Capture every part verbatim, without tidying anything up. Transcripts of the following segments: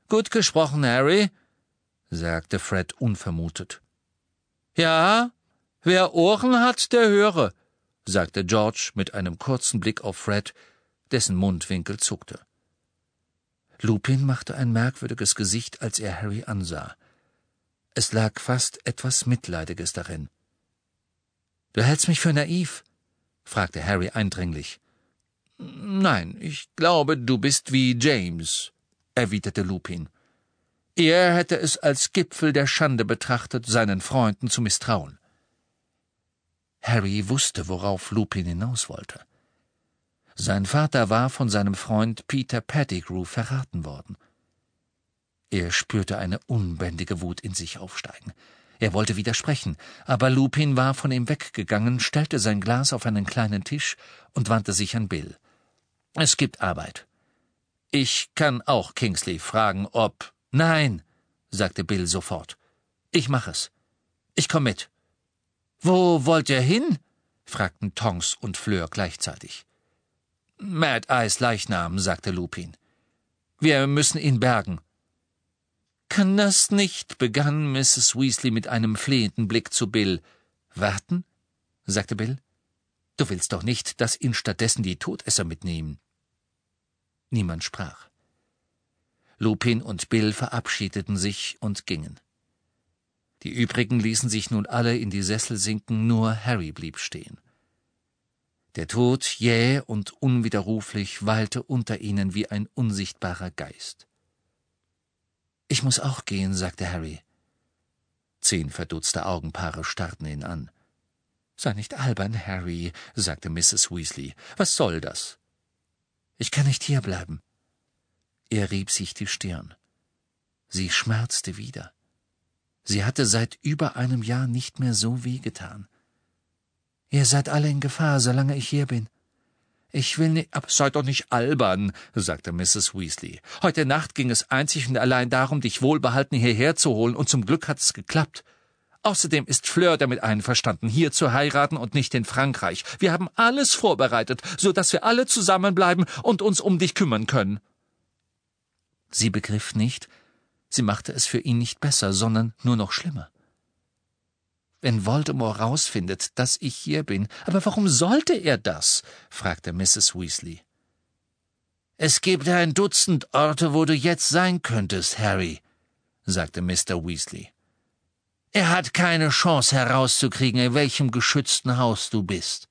»Gut gesprochen, Harry«, sagte Fred unvermutet. »Ja, wer Ohren hat, der höre«, sagte George mit einem kurzen Blick auf Fred, dessen Mundwinkel zuckte. Lupin machte ein merkwürdiges Gesicht, als er Harry ansah. Es lag fast etwas Mitleidiges darin. »Du hältst mich für naiv?« fragte Harry eindringlich. »Nein, ich glaube, du bist wie James«, erwiderte Lupin. Er hätte es als Gipfel der Schande betrachtet, seinen Freunden zu misstrauen. Harry wusste, worauf Lupin hinaus wollte. Sein Vater war von seinem Freund Peter Pettigrew verraten worden. Er spürte eine unbändige Wut in sich aufsteigen. Er wollte widersprechen, aber Lupin war von ihm weggegangen, stellte sein Glas auf einen kleinen Tisch und wandte sich an Bill. »Es gibt Arbeit. Ich kann auch Kingsley fragen, ob...« »Nein«, sagte Bill sofort. »Ich mach es. Ich komm mit.« »Wo wollt ihr hin?« fragten Tonks und Fleur gleichzeitig. »Mad Eyes Leichnam«, sagte Lupin. »Wir müssen ihn bergen.« »Kann das nicht«, begann Misses Weasley mit einem flehenden Blick zu Bill. »Warten?« sagte Bill. »Du willst doch nicht, dass ihn stattdessen die Todesser mitnehmen.« Niemand sprach. Lupin und Bill verabschiedeten sich und gingen. Die übrigen ließen sich nun alle in die Sessel sinken, nur Harry blieb stehen. Der Tod, jäh und unwiderruflich, weilte unter ihnen wie ein unsichtbarer Geist. »Ich muss auch gehen«, sagte Harry. Zehn verdutzte Augenpaare starrten ihn an. »Sei nicht albern, Harry«, sagte Misses Weasley. »Was soll das?« »Ich kann nicht hierbleiben.« Er rieb sich die Stirn. Sie schmerzte wieder. Sie hatte seit über einem Jahr nicht mehr so wehgetan. »Ihr seid alle in Gefahr, solange ich hier bin. Ich will nicht...« »Aber sei doch nicht albern«, sagte Misses Weasley. »Heute Nacht ging es einzig und allein darum, dich wohlbehalten hierher zu holen, und zum Glück hat es geklappt. Außerdem ist Fleur damit einverstanden, hier zu heiraten und nicht in Frankreich. Wir haben alles vorbereitet, so dass wir alle zusammenbleiben und uns um dich kümmern können.« Sie begriff nicht, sie machte es für ihn nicht besser, sondern nur noch schlimmer. »Wenn Voldemort rausfindet, dass ich hier bin...« »Aber warum sollte er das?« fragte Misses Weasley. »Es gibt ein Dutzend Orte, wo du jetzt sein könntest, Harry«, sagte Mister Weasley. »Er hat keine Chance herauszukriegen, in welchem geschützten Haus du bist.«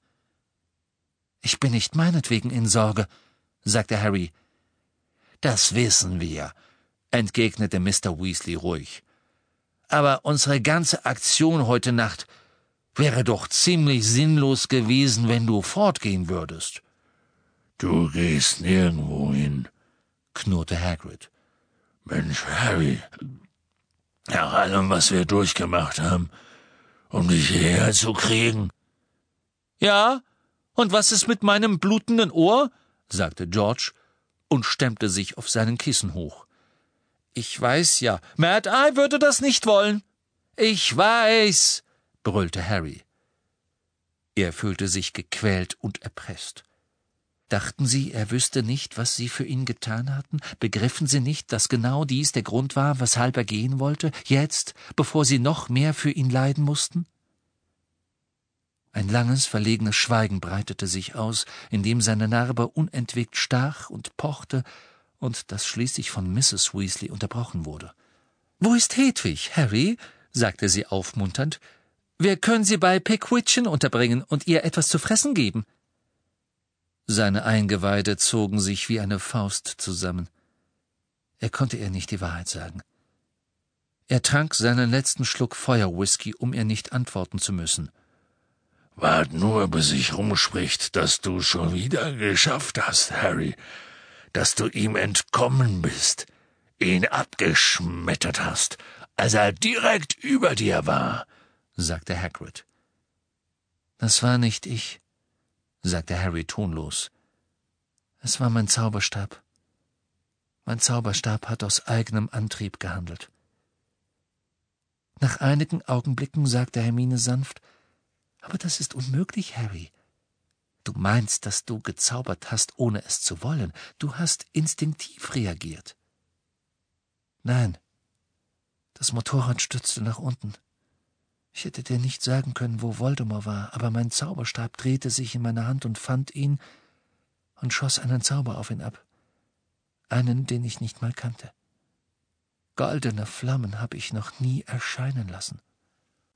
»Ich bin nicht meinetwegen in Sorge«, sagte Harry. »Das wissen wir«, entgegnete Mister Weasley ruhig. »Aber unsere ganze Aktion heute Nacht wäre doch ziemlich sinnlos gewesen, wenn du fortgehen würdest.« »Du gehst nirgendwo hin«, knurrte Hagrid. »Mensch, Harry, nach allem, was wir durchgemacht haben, um dich hierher zu kriegen.« »Ja, und was ist mit meinem blutenden Ohr?« sagte George und stemmte sich auf seinen Kissen hoch. »Ich weiß ja, Mad Eye würde das nicht wollen.« »Ich weiß«, brüllte Harry. Er fühlte sich gequält und erpresst. Dachten Sie, er wüsste nicht, was Sie für ihn getan hatten? Begriffen Sie nicht, dass genau dies der Grund war, weshalb er gehen wollte, jetzt, bevor Sie noch mehr für ihn leiden mussten? Ein langes, verlegenes Schweigen breitete sich aus, in dem seine Narbe unentwegt stach und pochte, und das schließlich von Misses Weasley unterbrochen wurde. »Wo ist Hedwig, Harry?« sagte sie aufmunternd. »Wir können sie bei Pickwicchen unterbringen und ihr etwas zu fressen geben.« Seine Eingeweide zogen sich wie eine Faust zusammen. Er konnte ihr nicht die Wahrheit sagen. Er trank seinen letzten Schluck Feuerwhisky, um ihr nicht antworten zu müssen. »Wart nur, bis sich rumspricht, dass du schon wieder geschafft hast, Harry, dass du ihm entkommen bist, ihn abgeschmettert hast, als er direkt über dir war«, sagte Hagrid. »Das war nicht ich«, sagte Harry tonlos. »Es war mein Zauberstab. Mein Zauberstab hat aus eigenem Antrieb gehandelt.« Nach einigen Augenblicken sagte Hermine sanft, »Aber das ist unmöglich, Harry. Du meinst, dass du gezaubert hast, ohne es zu wollen. Du hast instinktiv reagiert.« Nein, das Motorrad stürzte nach unten. Ich hätte dir nicht sagen können, wo Voldemort war, aber mein Zauberstab drehte sich in meiner Hand und fand ihn und schoss einen Zauber auf ihn ab. Einen, den ich nicht mal kannte. Goldene Flammen habe ich noch nie erscheinen lassen.